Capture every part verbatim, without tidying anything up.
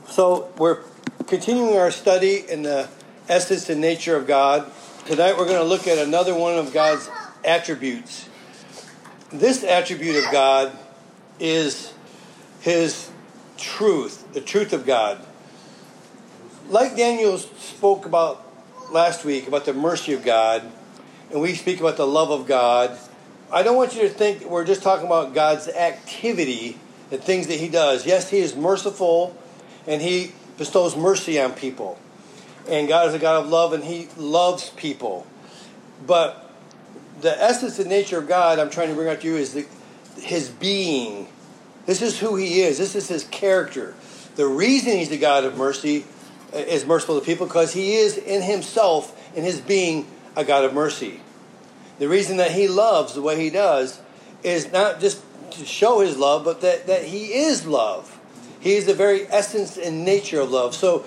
So we're continuing our study in the essence and nature of God. Tonight we're going to look at another one of God's attributes. This attribute of God is His truth, the truth of God. Like Daniel spoke about last week, about the mercy of God, and we speak about the love of God, I don't want you to think that we're just talking about God's activity and things that He does. Yes, He is merciful, and He bestows mercy on people. And God is a God of love, and He loves people. But the essence and nature of God I'm trying to bring out to you is the, His being. This is who He is. This is His character. The reason He's the God of mercy is merciful to people because He is in Himself, in His being, a God of mercy. The reason that He loves the way He does is not just to show His love, but that, that He is love. He is the very essence and nature of love. So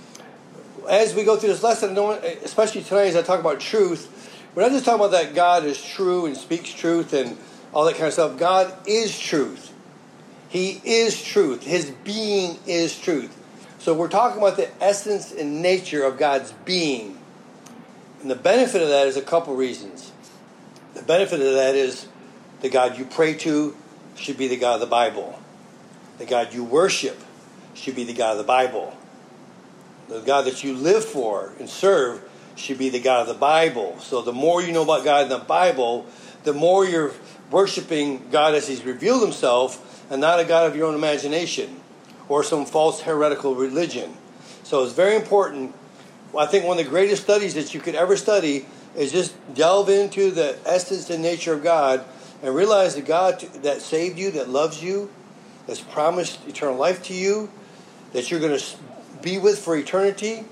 as we go through this lesson, especially tonight as I talk about truth, we're not just talking about that God is true and speaks truth and all that kind of stuff. God is truth. He is truth. His being is truth. So we're talking about the essence and nature of God's being. And the benefit of that is a couple reasons. The benefit of that is the God you pray to should be the God of the Bible. The God you worship should be the God of the Bible. The God that you live for and serve should be the God of the Bible. So the more you know about God in the Bible, the more you're worshiping God as He's revealed Himself and not a God of your own imagination or some false heretical religion. So it's very important. I think one of the greatest studies that you could ever study is just delve into the essence and nature of God and realize the God that saved you, that loves you, that's promised eternal life to you, that you're going to be with for eternity.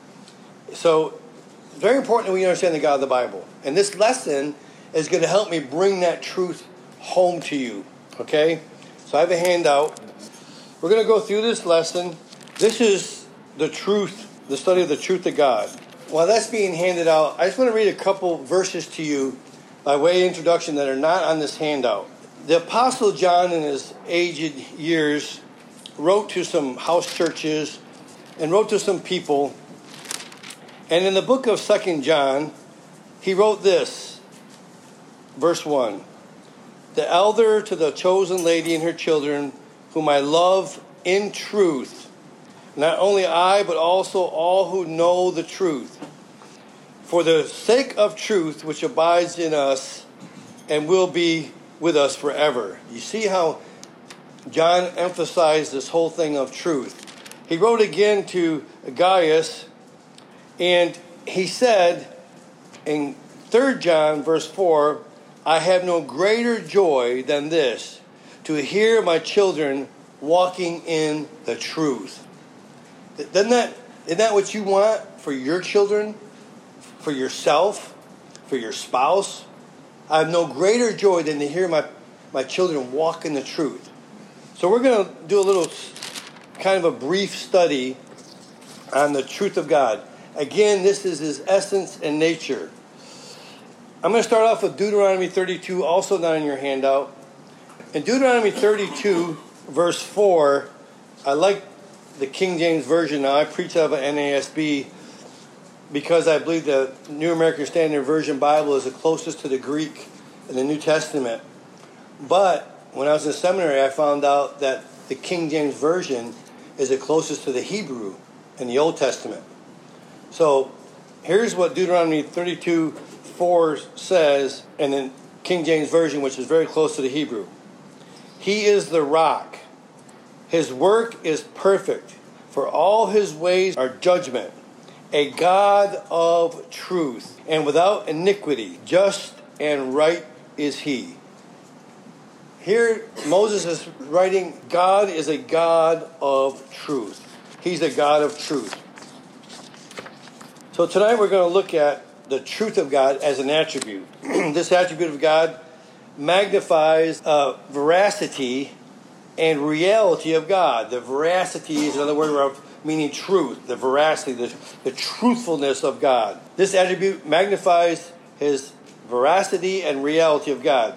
So it's very important that we understand the God of the Bible. And this lesson is going to help me bring that truth home to you. Okay? So I have a handout. We're going to go through this lesson. This is the truth, the study of the truth of God. While that's being handed out, I just want to read a couple verses to you by way of introduction that are not on this handout. The Apostle John, in his aged years, wrote to some house churches and wrote to some people. And in the book of Second John, he wrote this, verse one. The elder to the chosen lady and her children, whom I love in truth, not only I, but also all who know the truth. For the sake of truth, which abides in us and will be with us forever. You see how John emphasized this whole thing of truth. He wrote again to Gaius, and he said in Third John, verse four, I have no greater joy than this, to hear my children walking in the truth. Doesn't that, isn't that what you want for your children, for yourself, for your spouse? I have no greater joy than to hear my, my children walk in the truth. So we're going to do a little kind of a brief study on the truth of God. Again, this is His essence and nature. I'm going to start off with Deuteronomy thirty-two, also not in your handout. In Deuteronomy thirty-two, verse four, I like the King James Version. Now, I preach out of an N A S B because I believe the New American Standard Version Bible is the closest to the Greek in the New Testament. But when I was in seminary, I found out that the King James Version is the closest to the Hebrew in the Old Testament. So here's what Deuteronomy thirty-two four says in the King James Version, which is very close to the Hebrew. He is the rock. His work is perfect, for all His ways are judgment. A God of truth, and without iniquity, just and right is He. Here, Moses is writing, God is a God of truth. He's a God of truth. So tonight we're going to look at the truth of God as an attribute. This attribute of God magnifies uh, veracity and reality of God. The veracity is another word of meaning truth, the veracity, the, the truthfulness of God. This attribute magnifies His veracity and reality of God.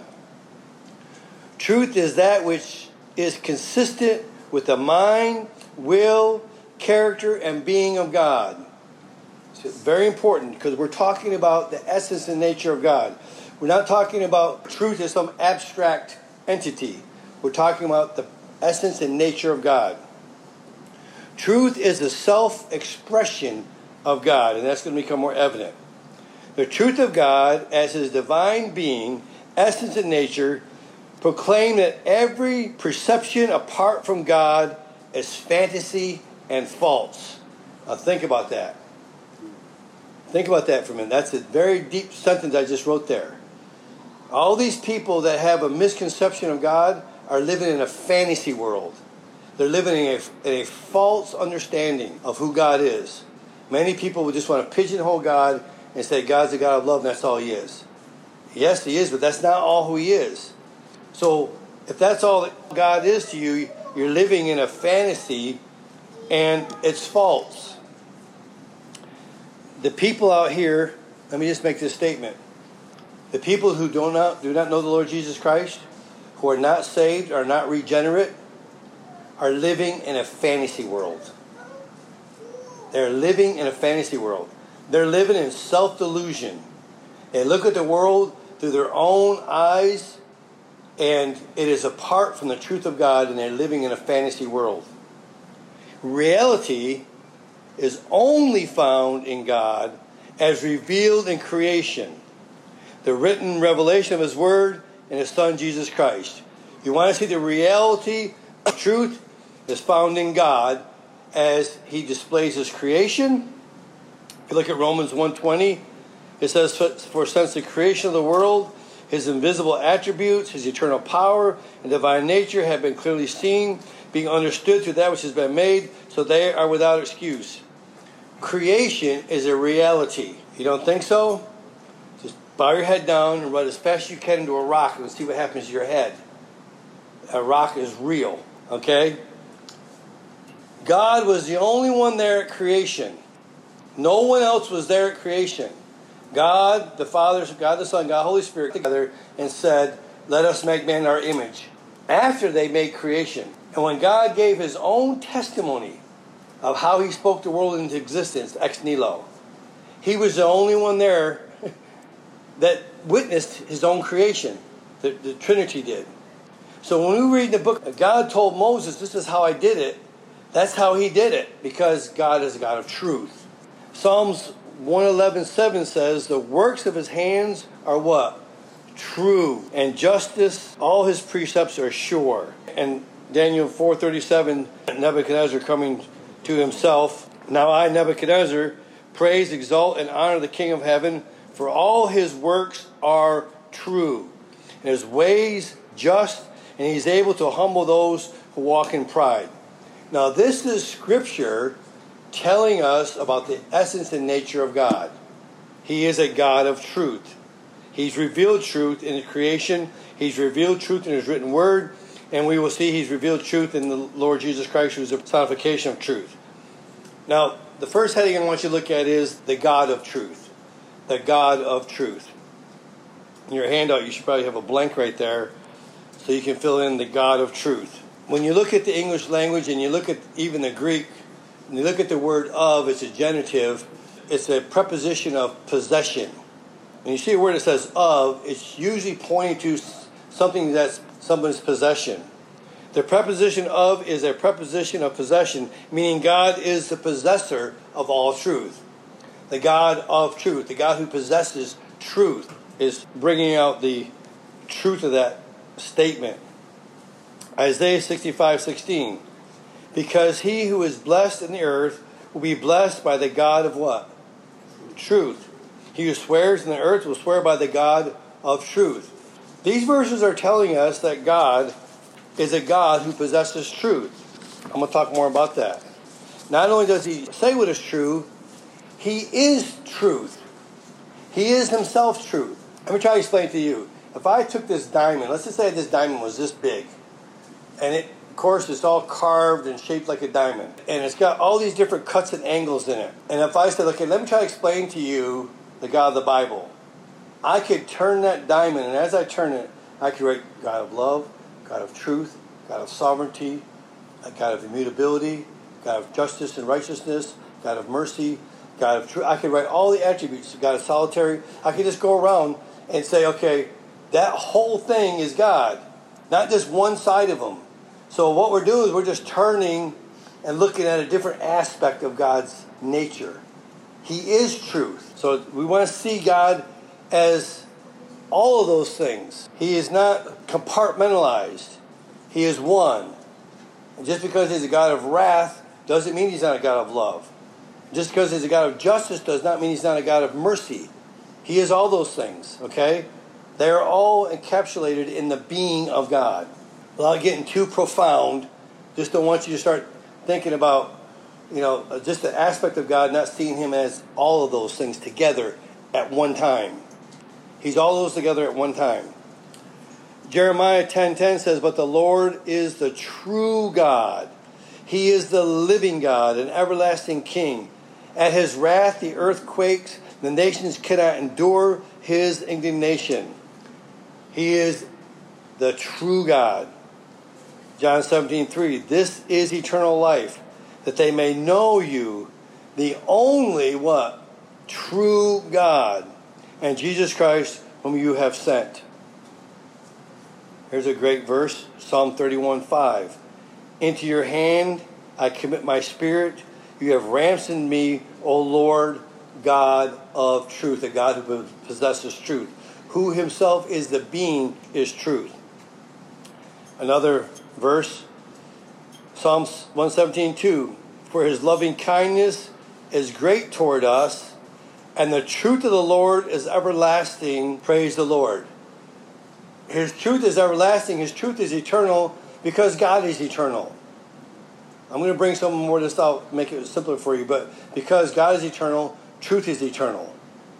Truth is that which is consistent with the mind, will, character, and being of God. It's very important because we're talking about the essence and nature of God. We're not talking about truth as some abstract entity. We're talking about the essence and nature of God. Truth is the self-expression of God, and that's going to become more evident. The truth of God as his divine being, essence and nature, proclaim that every perception apart from God is fantasy and false. Now think about that. Think about that for a minute. That's a very deep sentence I just wrote there. All these people that have a misconception of God are living in a fantasy world. They're living in a, in a false understanding of who God is. Many people would just want to pigeonhole God and say God's a God of love and that's all he is. Yes, he is, but that's not all who he is. So if that's all that God is to you, you're living in a fantasy and it's false. The people out here, let me just make this statement. The people who do not, do not know the Lord Jesus Christ, who are not saved, are not regenerate, are living in a fantasy world. They're living in a fantasy world. They're living in self-delusion. They look at the world through their own eyes, and it is apart from the truth of God, and they're living in a fantasy world. Reality is only found in God as revealed in creation, the written revelation of his word and his son Jesus Christ. You want to see the reality of truth is found in God as he displays his creation. If you look at Romans one twenty, it says, for since the creation of the world, his invisible attributes, his eternal power, and divine nature have been clearly seen, being understood through that which has been made, so they are without excuse. Creation is a reality. You don't think so? Just bow your head down and run as fast as you can into a rock and see what happens to your head. A rock is real, okay? God was the only one there at creation. No one else was there at creation. God, the Father, God the Son, God the Holy Spirit together and said, let us make man in our image. After they made creation. And when God gave his own testimony of how he spoke the world into existence, ex nihilo, he was the only one there that witnessed his own creation. The, the Trinity did. So when we read the book, God told Moses, this is how I did it. That's how he did it, because God is a God of truth. Psalms one eleven seven says, the works of his hands are what? True. And justice, all his precepts are sure. And Daniel four thirty-seven, Nebuchadnezzar coming to himself. Now I, Nebuchadnezzar, praise, exalt, and honor the King of heaven, for all his works are true, and his ways just, and he's able to humble those who walk in pride. Now this is scripture telling us about the essence and nature of God. He is a God of truth. He's revealed truth in creation. He's revealed truth in his written word. And we will see he's revealed truth in the Lord Jesus Christ, who is the personification of truth. Now, the first heading I want you to look at is the God of truth. The God of truth. In your handout, you should probably have a blank right there so you can fill in the God of truth. When you look at the English language and you look at even the Greek, when you look at the word of, it's a genitive. It's a preposition of possession. When you see a word that says of, it's usually pointing to something that's someone's possession. The preposition of is a preposition of possession, meaning God is the possessor of all truth. The God of truth, the God who possesses truth, is bringing out the truth of that statement. Isaiah sixty-five sixteen. Because he who is blessed in the earth will be blessed by the God of what? Truth. He who swears in the earth will swear by the God of truth. These verses are telling us that God is a God who possesses truth. I'm going to talk more about that. Not only does he say what is true, he is truth. He is himself truth. Let me try to explain to you. If I took this diamond, let's just say this diamond was this big, and it, of course, it's all carved and shaped like a diamond, and it's got all these different cuts and angles in it. And if I said, okay, let me try to explain to you the God of the Bible, I could turn that diamond, and as I turn it, I could write God of love, God of truth, God of sovereignty, a God of immutability, God of justice and righteousness, God of mercy, God of truth. I could write all the attributes. God of solitary. I could just go around and say, okay, that whole thing is God, not just one side of him. So what we're doing is we're just turning and looking at a different aspect of God's nature. He is truth. So we want to see God as all of those things. He is not compartmentalized. He is one. And just because he's a God of wrath doesn't mean he's not a God of love. Just because he's a God of justice does not mean he's not a God of mercy. He is all those things, okay? They are all encapsulated in the being of God. Without getting too profound, just don't want you to start thinking about, you know, just the aspect of God, not seeing him as all of those things together at one time. He's all those together at one time. Jeremiah ten ten says, but the Lord is the true God. He is the living God, an everlasting King. At his wrath the earth quakes. The nations cannot endure his indignation. He is the true God. John seventeen three, this is eternal life, that they may know you, the only what? True God, and Jesus Christ, whom you have sent. Here's a great verse, Psalm thirty-one five. Into your hand I commit my spirit. You have ransomed me, O Lord, God of truth, a God who possesses truth, who himself is the being, is truth. Another verse, Psalms one seventeen two. For his loving kindness is great toward us, and the truth of the Lord is everlasting. Praise the Lord. His truth is everlasting. His truth is eternal because God is eternal. I'm going to bring some more of this out, make it simpler for you, but because God is eternal, truth is eternal.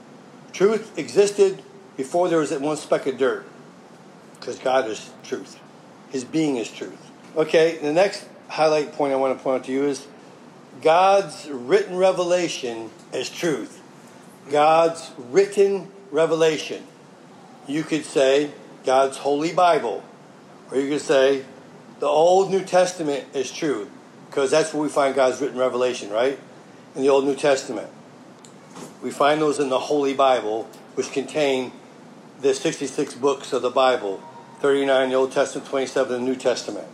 Truth existed before there was that one speck of dirt, because God is truth. His being is truth. Okay, the next highlight point I want to point out to you is God's written revelation is truth. God's written revelation. You could say God's holy Bible, or you could say the Old New Testament is true, because that's where we find God's written revelation, right? In the Old New Testament. We find those in the Holy Bible, which contain the sixty-six books of the Bible, thirty-nine in the Old Testament, twenty-seven in the New Testament.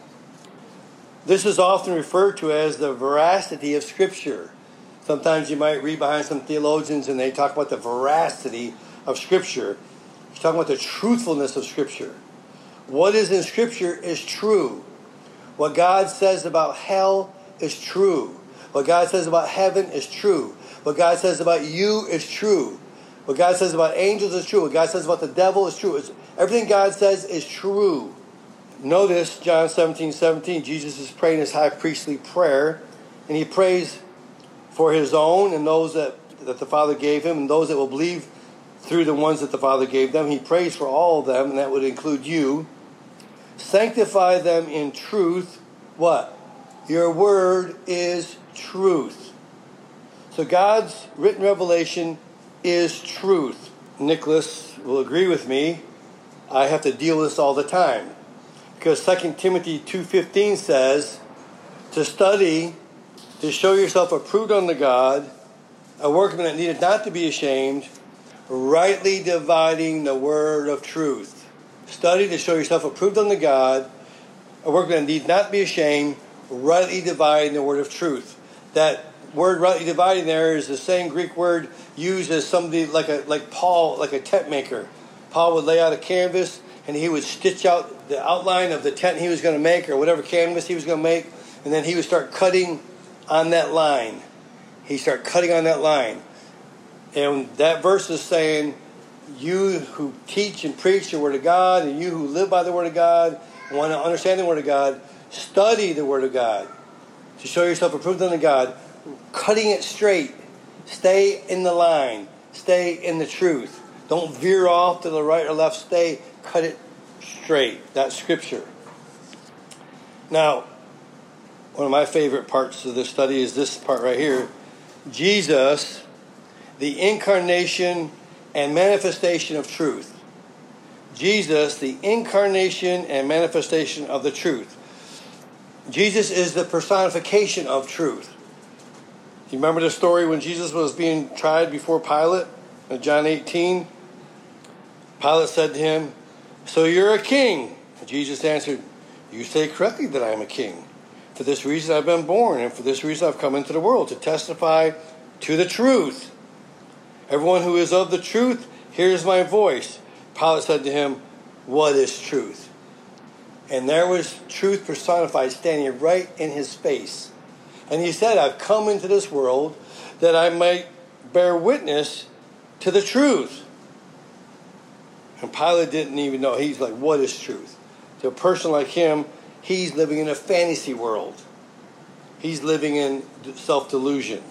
This is often referred to as the veracity of Scripture. Sometimes you might read behind some theologians and they talk about the veracity of Scripture. He's talking about the truthfulness of Scripture. What is in Scripture is true. What God says about hell is true. What God says about heaven is true. What God says about you is true. What God says about angels is true. What God says about the devil is true. It's, everything God says is true. Notice John seventeen seventeen. Jesus is praying his high priestly prayer, and he prays for his own and those that, that the Father gave him, and those that will believe through the ones that the Father gave them. He prays for all of them, and that would include you. Sanctify them in truth. What? Your word is truth. So God's written revelation is truth. Nicholas will agree with me. I have to deal with this all the time. Because Second Timothy two fifteen says, to study, to show yourself approved unto God, a workman that needed not to be ashamed, rightly dividing the word of truth. Study to show yourself approved unto God, a workman that need not be ashamed, rightly dividing the word of truth. That word rightly dividing there is the same Greek word used as somebody like a like Paul, like a tent maker. Paul would lay out a canvas and he would stitch out the outline of the tent he was going to make, or whatever canvas he was going to make, and then he would start cutting on that line. He'd start cutting on that line. And that verse is saying, you who teach and preach the Word of God, and you who live by the Word of God, and want to understand the Word of God, study the Word of God to show yourself approved unto God, cutting it straight. Stay in the line. Stay in the truth. Don't veer off to the right or left. Stay, cut it straight. That's Scripture. Now, one of my favorite parts of this study is this part right here. Jesus, the incarnation and manifestation of truth. Jesus, the incarnation and manifestation of the truth. Jesus is the personification of truth. You remember the story when Jesus was being tried before Pilate in John eighteen? Pilate said to him, "So you're a king?" And Jesus answered, "You say correctly that I am a king. For this reason I've been born, and for this reason I've come into the world, to testify to the truth. Everyone who is of the truth hears my voice." Pilate said to him, "What is truth?" And there was truth personified standing right in his face. And he said, "I've come into this world that I might bear witness to the truth." And Pilate didn't even know. He's like, what is truth? To a person like him, he's living in a fantasy world. He's living in self-delusion.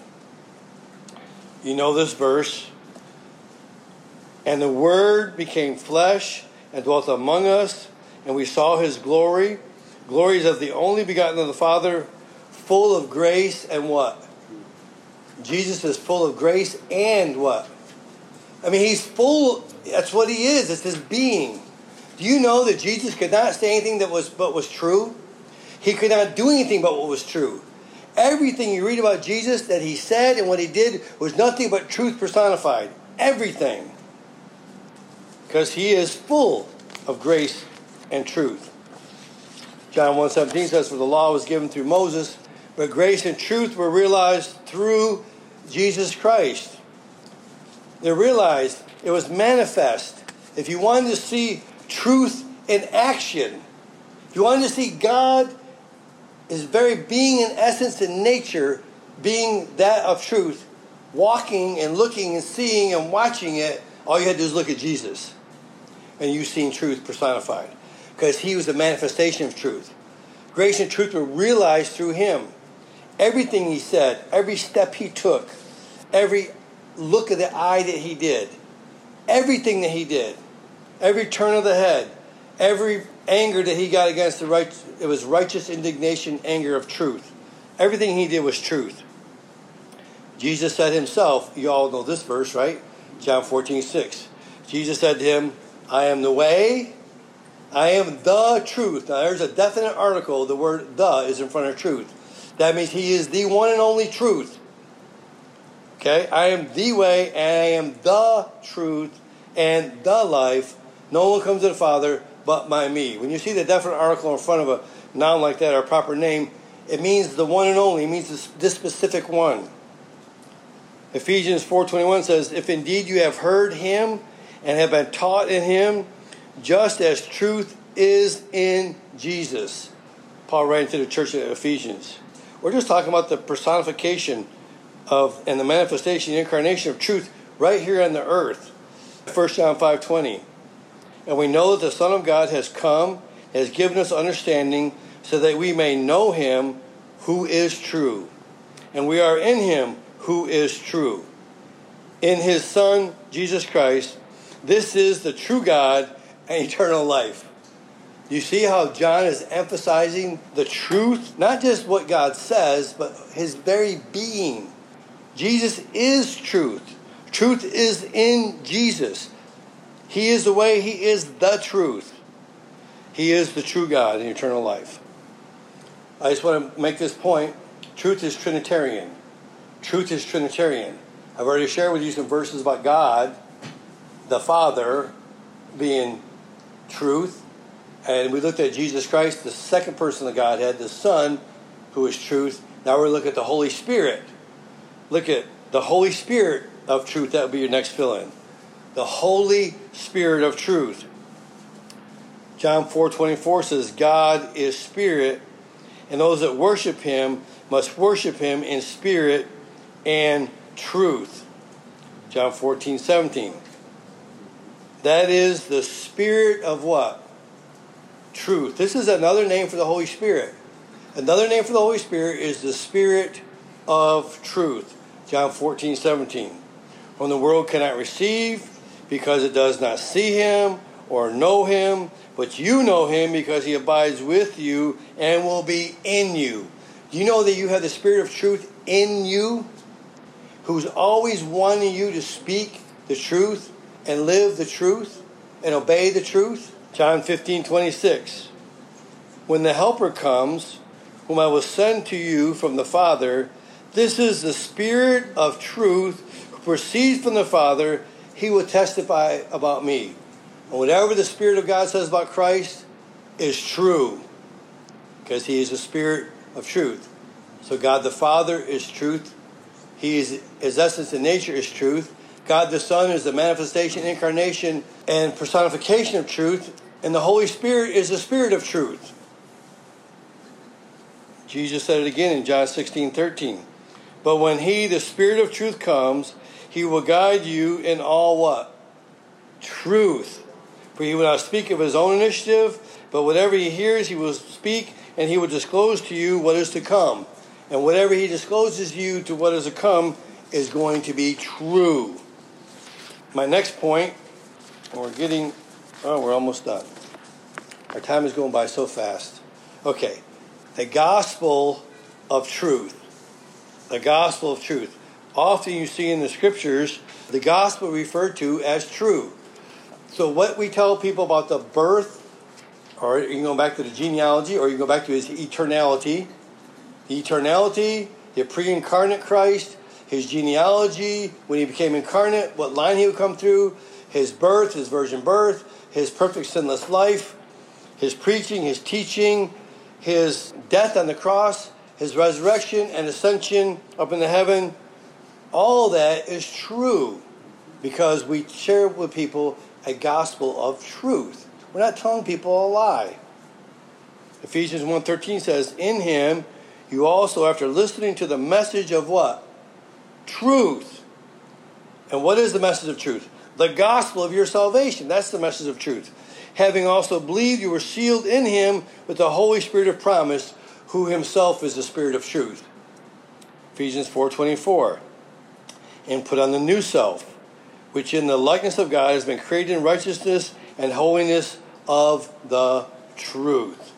You know this verse. "And the Word became flesh and dwelt among us, and we saw his glory. Glory is of the only begotten of the Father, full of grace and" what? Jesus is full of grace and what? I mean, he's full. That's what he is. It's his being. Do you know that Jesus could not say anything that was but was true? He could not do anything but what was true. Everything you read about Jesus that he said and what he did was nothing but truth personified. Everything. Because he is full of grace and truth. John one seventeen says, "For the law was given through Moses, but grace and truth were realized through Jesus Christ." They realized, it was manifest. If you wanted to see truth in action, if you wanted to see God, his very being and essence and nature being that of truth, walking and looking and seeing and watching it, all you had to do is look at Jesus. And you've seen truth personified. Because he was the manifestation of truth. Grace and truth were realized through him. Everything he said, every step he took, every look of the eye that he did, everything that he did, every turn of the head, every anger that he got against the right, it was righteous indignation, anger of truth. Everything he did was truth. Jesus said himself, you all know this verse, right? John fourteen six. Jesus said to him, "I am the way, I am the truth." Now there's a definite article, the word "the" is in front of truth. That means he is the one and only truth. Okay? I am the way, and I am the truth, and the life. No one comes to the Father but by me. When you see the definite article in front of a noun like that, or a proper name, it means the one and only. It means this, this specific one. Ephesians four twenty-one says, "If indeed you have heard him and have been taught in him, just as truth is in Jesus." Paul writing to the church of Ephesians. We're just talking about the personification of and the manifestation, the incarnation of truth right here on the earth. First John five twenty. "And we know that the Son of God has come, has given us understanding, so that we may know him who is true. And we are in him who is true, in his Son, Jesus Christ. This is the true God and eternal life." You see how John is emphasizing the truth? Not just what God says, but his very being. Jesus is truth. Truth is in Jesus. He is the way. He is the truth. He is the true God and eternal life. I just want to make this point. Truth is Trinitarian. Truth is Trinitarian. I've already shared with you some verses about God, the Father, being truth. And we looked at Jesus Christ, the second person of Godhead, the Son, who is truth. Now we're looking at the Holy Spirit. Look at the Holy Spirit of truth. That would be your next fill-in. The Holy Spirit of truth. John four twenty-four says, "God is spirit, and those that worship him must worship him in spirit and truth." John fourteen seventeen. That is the Spirit of what? Truth. This is another name for the Holy Spirit. Another name for the Holy Spirit is the Spirit of truth. John fourteen seventeen. "Whom the world cannot receive, because it does not see him or know him, but you know him, because he abides with you and will be in you." Do you know that you have the Spirit of truth in you, who's always wanting you to speak the truth and live the truth and obey the truth? John fifteen twenty-six. "When the Helper comes, whom I will send to you from the Father. This is the Spirit of truth who proceeds from the Father. He will testify about me. And whatever the Spirit of God says about Christ is true, because he is the Spirit of truth. So God the Father is truth. He is, his essence and nature is truth. God the Son is the manifestation, incarnation, and personification of truth. And the Holy Spirit is the Spirit of truth. Jesus said it again in John sixteen thirteen. But when he, the Spirit of truth, comes, he will guide you in all what? Truth. For he will not speak of his own initiative, but whatever he hears, he will speak, and he will disclose to you what is to come. And whatever he discloses to you to what is to come is going to be true. My next point, and we're getting, oh, we're almost done. Our time is going by so fast. Okay, the gospel of truth. The gospel of truth. Often you see in the scriptures, the gospel referred to as true. So what we tell people about the birth, or you can go back to the genealogy, or you can go back to his eternality. The eternality, the pre-incarnate Christ, his genealogy, when he became incarnate, what line he would come through, his birth, his virgin birth, his perfect sinless life, his preaching, his teaching, his death on the cross, his resurrection and ascension up into heaven. All that is true because we share with people a gospel of truth. We're not telling people a lie. Ephesians one thirteen says, in him you also, after listening to the message of what? Truth. And what is the message of truth? The gospel of your salvation. That's the message of truth. Having also believed, you were sealed in him with the Holy Spirit of promise, who himself is the Spirit of truth. Ephesians four twenty-four. And put on the new self, which in the likeness of God has been created in righteousness and holiness of the truth.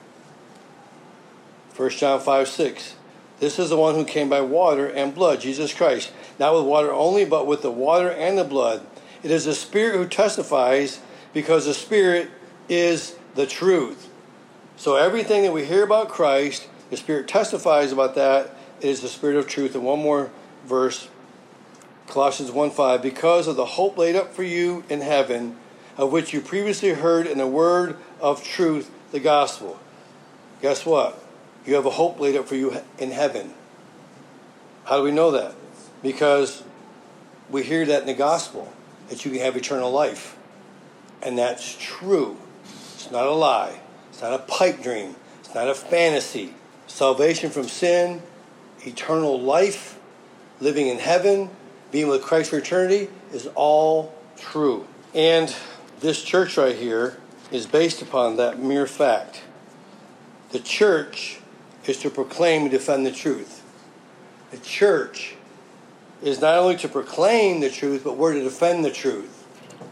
First John five six. This is the one who came by water and blood, Jesus Christ. Not with water only, but with the water and the blood. It is the Spirit who testifies, because the Spirit is the truth. So everything that we hear about Christ, the Spirit testifies about that. It is the Spirit of truth. And one more verse, Colossians one five. Because of the hope laid up for you in heaven, of which you previously heard in the word of truth, the gospel. Guess what? You have a hope laid up for you in heaven. How do we know that? Because we hear that in the gospel, that you can have eternal life. And that's true. It's not a lie. It's not a pipe dream. It's not a fantasy. Salvation from sin, eternal life, living in heaven, being with Christ for eternity is all true. And this church right here is based upon that mere fact. The church is to proclaim and defend the truth. The church is not only to proclaim the truth, but we're to defend the truth.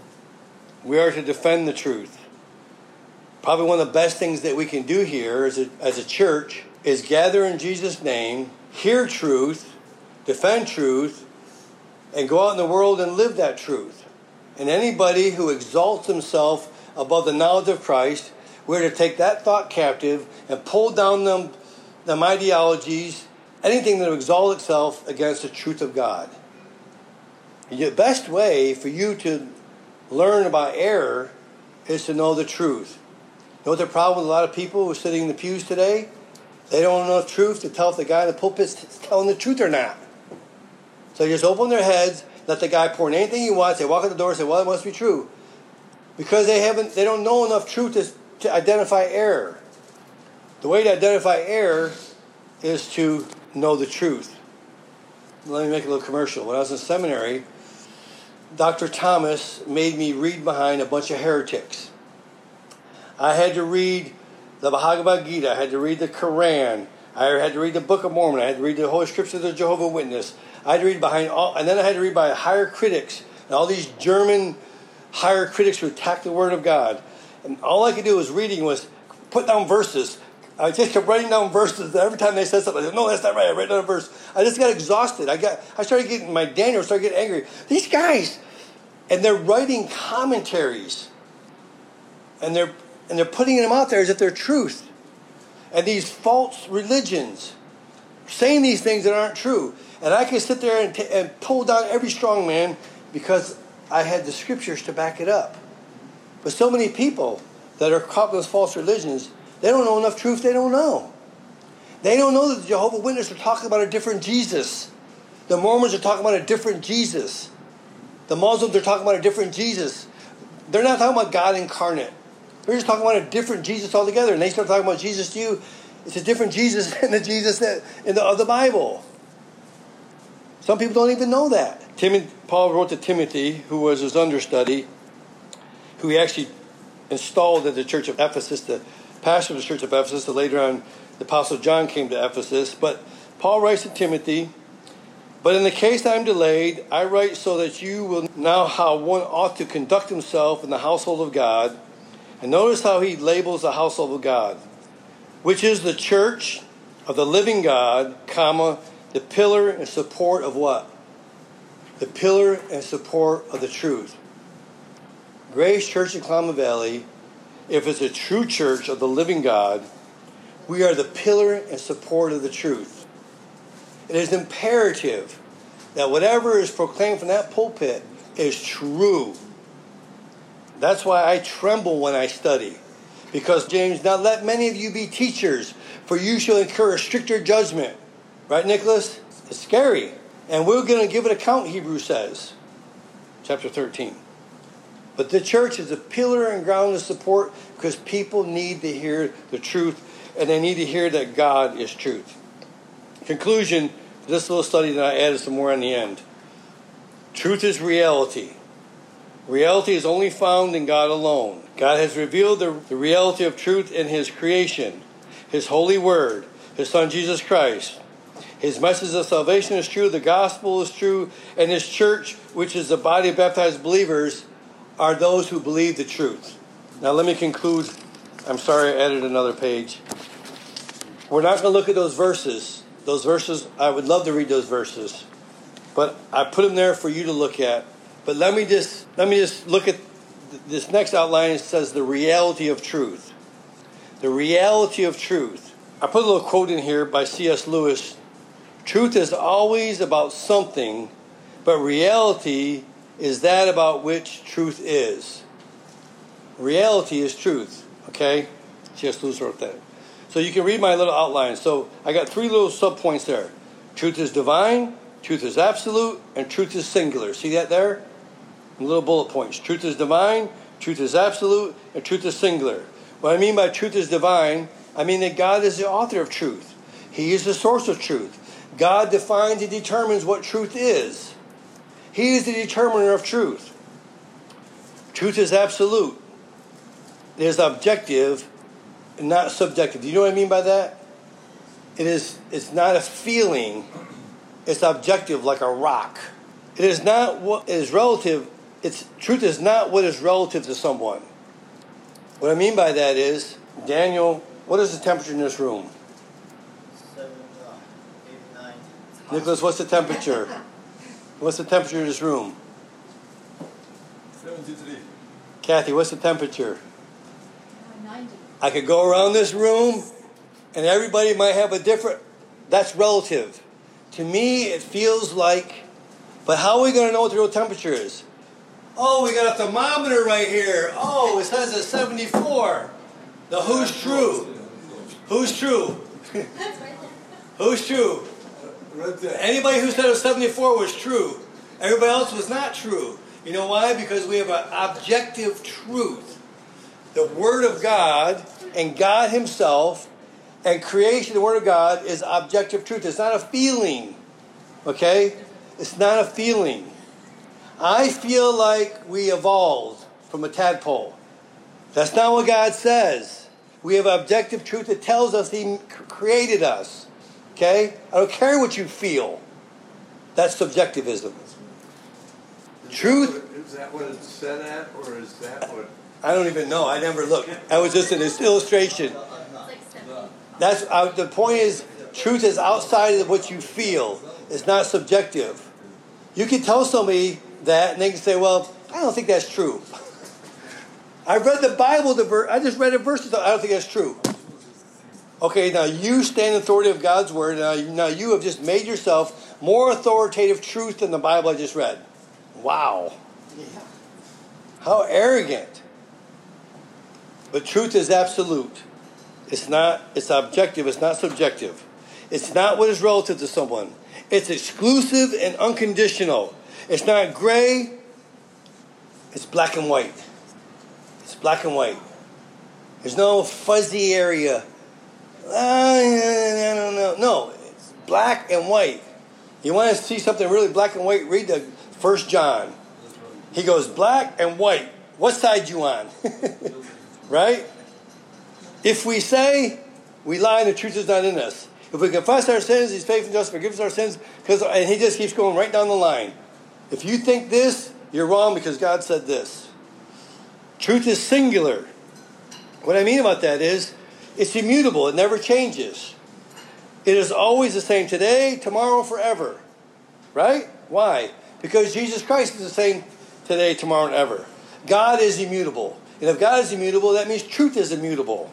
We are to defend the truth. Probably one of the best things that we can do here as a, as a church is gather in Jesus' name, hear truth, defend truth, and go out in the world and live that truth. And anybody who exalts himself above the knowledge of Christ, we're to take that thought captive and pull down them, them ideologies, anything that exalts itself against the truth of God. The best way for you to learn about error is to know the truth. You know what the problem with a lot of people who are sitting in the pews today? They don't know the truth to tell if the guy in the pulpit is telling the truth or not. So they just open their heads, let the guy pour in anything he wants. They walk out the door and say, well, it must be true. Because they haven't, they don't know enough truth to, to identify error. The way to identify error is to know the truth. Let me make a little commercial. When I was in seminary, Doctor Thomas made me read behind a bunch of heretics. I had to read the Bhagavad Gita. I had to read the Quran. I had to read the Book of Mormon. I had to read the Holy Scriptures of the Jehovah's Witness. I had to read behind all, and then I had to read by higher critics, and all these German higher critics who attacked the Word of God. And all I could do was reading was put down verses. I just kept writing down verses. Every time they said something, I said, no, that's not right. I read down a verse. I just got exhausted. I got. I started getting, my Daniel started getting angry. These guys, and they're writing commentaries, and they're and they're putting them out there as if they're truth. and these false religions saying these things that aren't true. And I can sit there and, t- and pull down every strong man because I had the scriptures to back it up. But so many people that are caught in those false religions, they don't know enough truth they don't know. They don't know that the Jehovah's Witnesses are talking about a different Jesus. The Mormons are talking about a different Jesus. The Muslims are talking about a different Jesus. They're not talking about God incarnate. They're just talking about a different Jesus altogether. And they start talking about Jesus to you. It's a different Jesus than the Jesus that in the, of the Bible. Some people don't even know that. Timothy, Paul wrote to Timothy, who was his understudy, who he actually installed at the church of Ephesus, the pastor of the church of Ephesus. And later on, the Apostle John came to Ephesus. But Paul writes to Timothy, "But in the case I am delayed, I write so that you will know how one ought to conduct himself in the household of God." And notice how he labels the household of God, which is the church of the living God, comma, the pillar and support of what? The pillar and support of the truth. Grace Church in Klamath Valley, if it's a true church of the living God, we are the pillar and support of the truth. It is imperative that whatever is proclaimed from that pulpit is true. That's why I tremble when I study. Because James, now let many of you be teachers, for you shall incur a stricter judgment. Right, Nicholas? It's scary. And we're going to give an account, Hebrews says. Chapter thirteen. But the church is a pillar and ground of support because people need to hear the truth, and they need to hear that God is truth. Conclusion, this little study that I added some more on the end. Truth is reality. Reality is only found in God alone. God has revealed the, the reality of truth in His creation, His holy word, His Son Jesus Christ. His message of salvation is true, the gospel is true, and His church, which is the body of baptized believers, are those who believe the truth. Now let me conclude. I'm sorry I added another page. We're not going to look at those verses. Those verses, I would love to read those verses. But I put them there for you to look at. But let me just let me just look at this next outline. It says the reality of truth. The reality of truth. I put a little quote in here by C S Lewis. Truth is always about something, but reality is that about which truth is. Reality is truth. Okay? C S Lewis wrote that. So you can read my little outline. So I got three little subpoints there. Truth is divine, truth is absolute, and truth is singular. See that there? Little bullet points. Truth is divine, truth is absolute, and truth is singular. What I mean by truth is divine, I mean that God is the author of truth. He is the source of truth. God defines and determines what truth is. He is the determiner of truth. Truth is absolute. It is objective and not subjective. Do you know what I mean by that? It is, it's not a feeling. It's objective like a rock. It is not what is relative. It's truth is not what is relative to someone. What I mean by that is, Daniel, what is the temperature in this room? Seven, uh, eight, nine. Nicholas, what's the temperature? What's the temperature in this room? seventy-three. Kathy, what's the temperature? ninety. I could go around this room, and everybody might have a different. That's relative. To me, it feels like. But how are we going to know what the real temperature is? Oh, we got a thermometer right here. Oh, it says it's seventy-four. Now, who's true? Who's true? Who's true? Right there. Anybody who said it was seventy-four was true. Everybody else was not true. You know why? Because we have an objective truth. The Word of God and God Himself and creation, the Word of God, is objective truth. It's not a feeling. Okay? It's not a feeling. I feel like we evolved from a tadpole. That's not what God says. We have objective truth that tells us He created us. Okay? I don't care what you feel. That's subjectivism. Is Truth. That what, is that what it's set at, or is that what? I don't even know. I never looked. That was just an illustration. That's uh, the point. Is truth is outside of what you feel. It's not subjective. You can tell somebody that, and they can say, "Well, I don't think that's true." I read the Bible. The ver- I just read a verse. I don't think that's true. Okay, now you stand in authority of God's word. Now, now you have just made yourself more authoritative truth than the Bible I just read. Wow. Yeah. How arrogant. But truth is absolute. It's not, it's objective, it's not subjective. It's not what is relative to someone. It's exclusive and unconditional. It's not gray, it's black and white. It's black and white. There's no fuzzy area. Uh, I don't know. No, it's black and white. You want to see something really black and white? Read the First John. He goes black and white. What side you on? Right? If we say we lie and the truth is not in us. If we confess our sins, He's faithful and just forgives our sins. Because, and He just keeps going right down the line. If you think this, you're wrong because God said this. Truth is singular. What I mean about that is, it's immutable. It never changes. It is always the same today, tomorrow, forever. Right? Why? Because Jesus Christ is the same today, tomorrow, and ever. God is immutable. And if God is immutable, that means truth is immutable.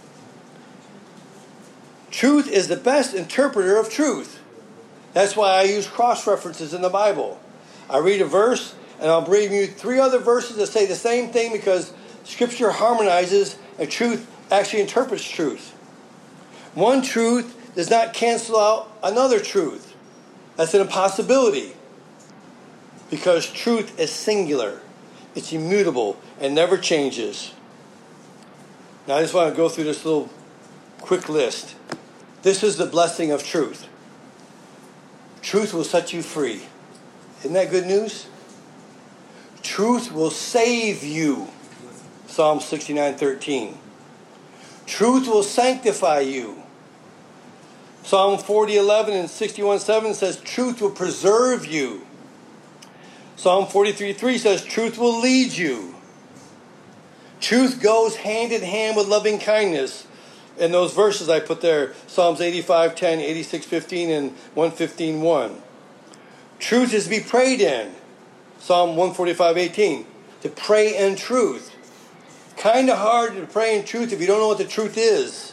Truth is the best interpreter of truth. That's why I use cross-references in the Bible. I read a verse, and I'll bring you three other verses that say the same thing because Scripture harmonizes and truth actually interprets truth. One truth does not cancel out another truth. That's an impossibility. Because truth is singular. It's immutable and never changes. Now I just want to go through this little quick list. This is the blessing of truth. Truth will set you free. Isn't that good news? Truth will save you. Psalm sixty-nine thirteen. Truth will sanctify you. Psalm forty eleven and sixty-one seven says truth will preserve you. Psalm forty-three three says truth will lead you. Truth goes hand in hand with loving kindness. And those verses I put there, Psalms eighty-five ten, eighty-six fifteen, and one fifteen one. Truth is to be prayed in. Psalm one forty-five eighteen. To pray in truth. Kind of hard to pray in truth if you don't know what the truth is.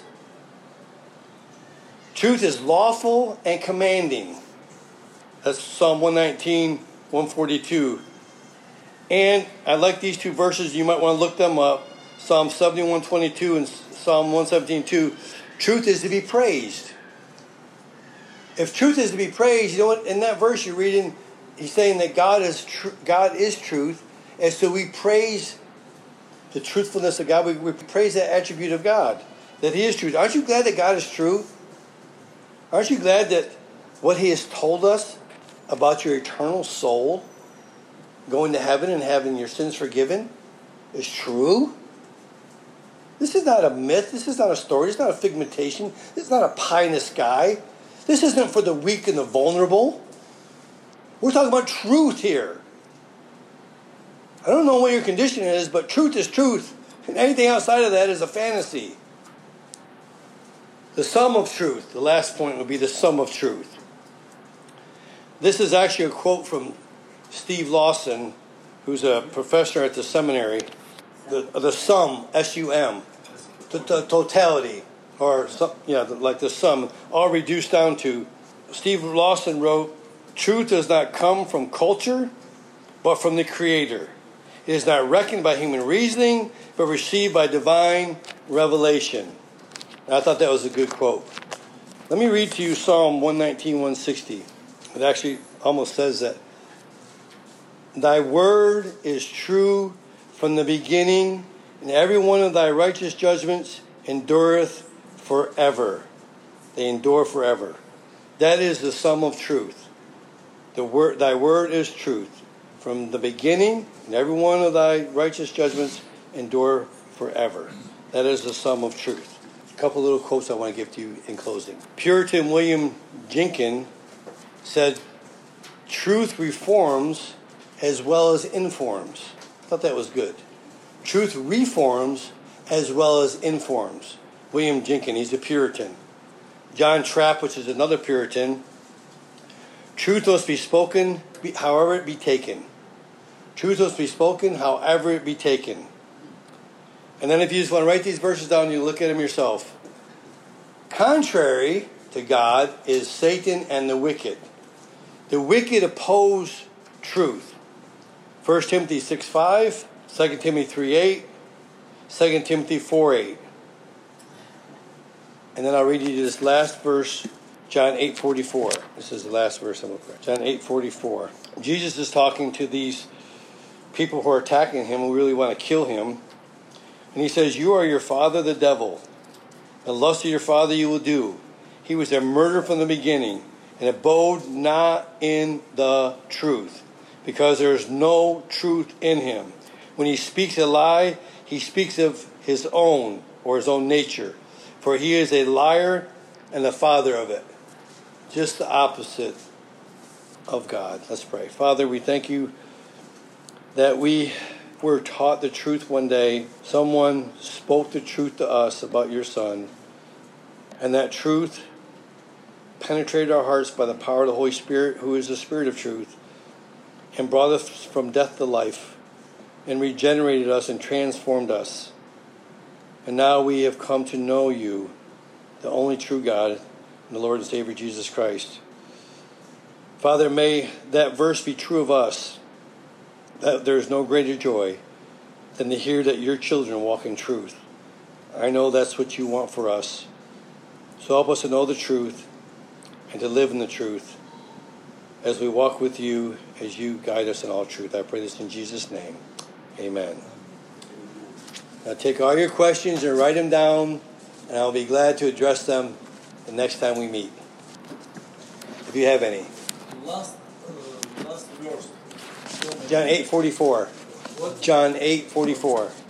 Truth is lawful and commanding. That's Psalm one nineteen, one forty-two. And I like these two verses. You might want to look them up. Psalm seventy-one twenty-two and Psalm one seventeen two. Truth is to be praised. If truth is to be praised, you know what? In that verse you're reading, he's saying that God is tr- God is truth. And so we praise the truthfulness of God. We, we praise that attribute of God, that He is truth. Aren't you glad that God is true? Aren't you glad that what He has told us about your eternal soul, going to heaven and having your sins forgiven, is true? This is not a myth. This is not a story. This is not a figmentation. This is not a pie in the sky. This isn't for the weak and the vulnerable. We're talking about truth here. I don't know what your condition is, but truth is truth. And anything outside of that is a fantasy. The sum of truth. The last point would be the sum of truth. This is actually a quote from Steve Lawson, who's a professor at the seminary. The, the sum, S U M, the, the totality, or some, yeah, like the sum, all reduced down to. Steve Lawson wrote, "Truth does not come from culture, but from the Creator. It is not reckoned by human reasoning, but received by divine revelation." And I thought that was a good quote. Let me read to you Psalm one nineteen, one sixty. It actually almost says that. "Thy word is true from the beginning, and every one of thy righteous judgments endureth forever." They endure forever. That is the sum of truth. The word, thy word is truth. From the beginning, and every one of thy righteous judgments endure forever. That is the sum of truth. A couple little quotes I want to give to you in closing. Puritan William Jenkin said, "Truth reforms as well as informs." I thought that was good. Truth reforms as well as informs. William Jenkin, he's a Puritan. John Trapp, which is another Puritan. "Truth must be spoken however it be taken." Truth must be spoken however it be taken. And then if you just want to write these verses down, you look at them yourself. Contrary to God is Satan and the wicked. The wicked oppose truth. First Timothy six five, Second Timothy three eight, Second Timothy four eight. And then I'll read you this last verse, John eight forty-four. This is the last verse I'm looking at. John eight forty-four. Jesus is talking to these people who are attacking him, who really want to kill him. And he says, "You are your father the devil. The lust of your father you will do. He was a murderer from the beginning, and abode not in the truth, because there is no truth in him. When he speaks a lie, he speaks of his own, or his own nature. For he is a liar and the father of it." Just the opposite of God. Let's pray. Father, we thank you that we were taught the truth one day. Someone spoke the truth to us about your Son. And that truth penetrated our hearts by the power of the Holy Spirit, who is the Spirit of truth, and brought us from death to life, and regenerated us and transformed us. And now we have come to know you, the only true God, and the Lord and Savior Jesus Christ. Father, may that verse be true of us, that there is no greater joy than to hear that your children walk in truth. I know that's what you want for us. So help us to know the truth and to live in the truth as we walk with you, as you guide us in all truth. I pray this in Jesus' name. Amen. Now take all your questions and write them down, and I'll be glad to address them the next time we meet, if you have any. Last, uh, last verse. John eight forty-four. What? John eight forty-four.